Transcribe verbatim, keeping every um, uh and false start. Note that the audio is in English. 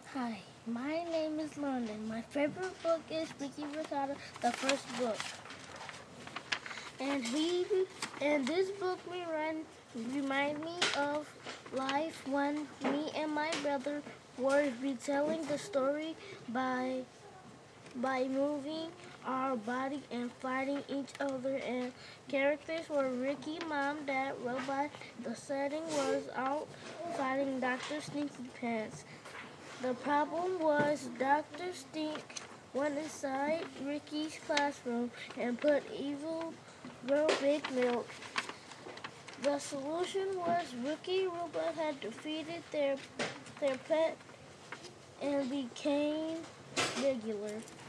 Hi, my name is London. My favorite book is Ricky Ricardo, the first book. And he and this book remind, remind me of life when me and my brother were retelling the story by by moving our body and fighting each other, and characters were Ricky, Mom, Dad, Robot. The setting was out fighting Doctor Stinky Pants. The problem was Doctor Stink went inside Ricky's classroom and put evil girl Big Milk. The solution was Ricky Robot had defeated their their pet and became regular.